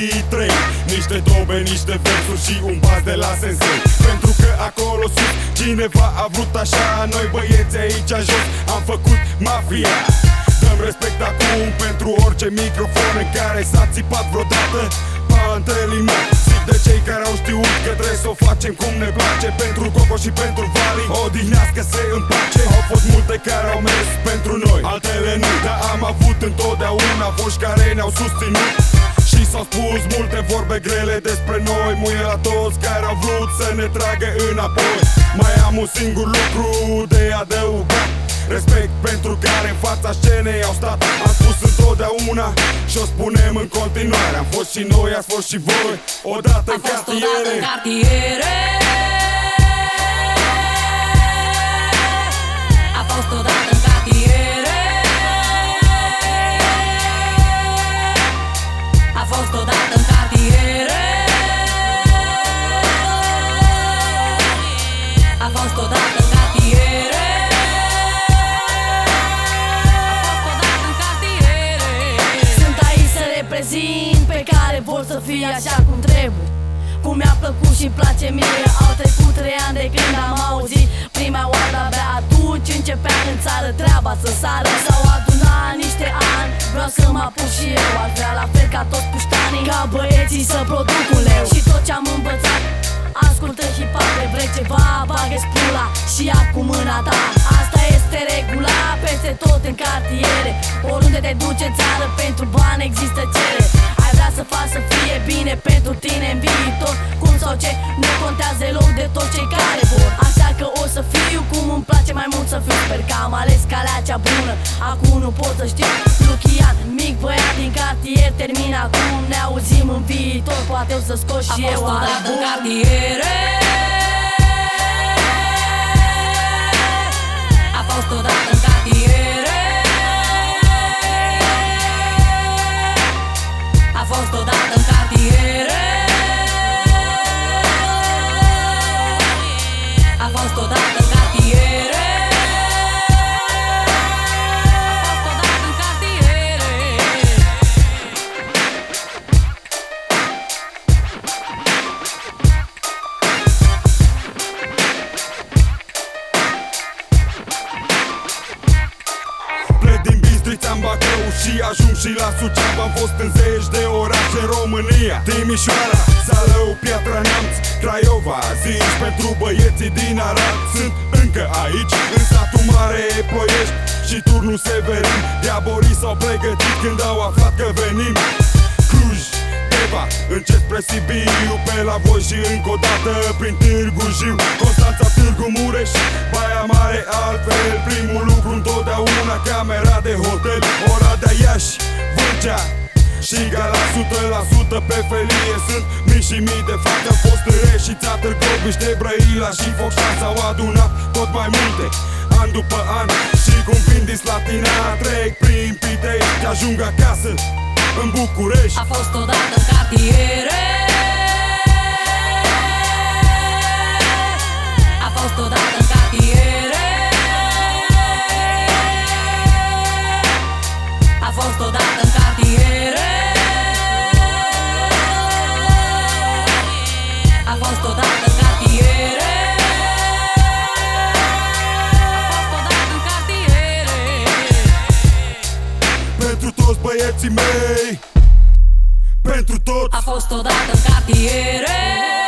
trei, niște dobe, niște versuri și un bas de la Sensei. Pentru că acolo sus cineva a vrut așa, noi băieți aici jos am făcut mafia. Dăm respect acum pentru orice microfon în care s-a țipat vreodată pantelina. Zic de cei care au știut că trebuie să o facem cum ne place. Pentru Coco și pentru Vali, odihnească-se în pace. Au fost multe care au mers pentru noi, altele nu, dar am avut întotdeauna voci care ne-au susținut. Și s-au spus multe vorbe grele despre noi, muie la toți care au vrut să ne tragă înapoi. Mai am un singur lucru de adăugat: respect pentru care în fața scenei au stat. Am spus întotdeauna și o spunem în continuare: am fost și noi, ați fost și voi, odată în cartiere. A fost odată în cartiere. A fost odată în cartiere. A fost odată în cartiere. Reprezint pe care vor să fie așa cum trebuie, cum mi-a plăcut și-mi place mie. Au trecut 3 ani de când am auzit prima oară, abia atunci începea în țară treaba să sară. S-au adunat niște ani, vreau să mă apuc și eu. Aș vrea la fel ca toți puștanii, ca băieții să produc un leu. Și tot ce-am învățat, ascultă și poate vrei ceva, bagă-ți pula și ia cu mâna ta. Asta este regula peste tot în cartiere. Oriunde te duci în țară, pentru bani există cerere. Ai vrea să faci să fie bine pentru tine în viitor, cum sau ce, nu contează deloc de toți cei care vor. Așa că o să fiu cum îmi place mai mult să fiu. Sper că am ales calea cea bună, acum nu pot să știu. Lucian, mic băiat din cartier, termin acum, ne auzim în viitor. Poate o să scot și eu odată în cartiere. A fost odată în cartiere. A fost odată în cartiere. A fost odată în cartiere. A fost odată în cartiere. Plec din Bistrița în Bacău și ajung și la Suceava. Am fost în zeci de orașe în România: Timișoara, Zalău, Piatra Neamț, Craiova. Zici pentru băieții din Arad, sunt încă aici în satul mare Ploiești și Turnul Severin. Diaborii s-au pregătit când au aflat că venim. Cluj, Teva, încet spre Sibiu, pe la voi și încă o dată prin Târgu Jiu, Constanța, Târgu Mureș, Baia Mare, altfel. Primul lucru întotdeauna camera de hotel, Oradea, Iași, Vâlcea și Galați. 100% pe felie sunt mii și mii de fate. Am fost în Reșița, Târgoviște, Brăila și Focșani. S-au adunat tot mai multe, an după an, și cum vin din Slatina, trec prin Pitești, ajung acasă în București. A fost odată în cartiere. A fost odată în cartiere. A fost odată în cartiere. A fost odată în cartiere. A fost odată în cartiere. Pentru toți băieții mei, pentru toți. A fost odată în cartiere.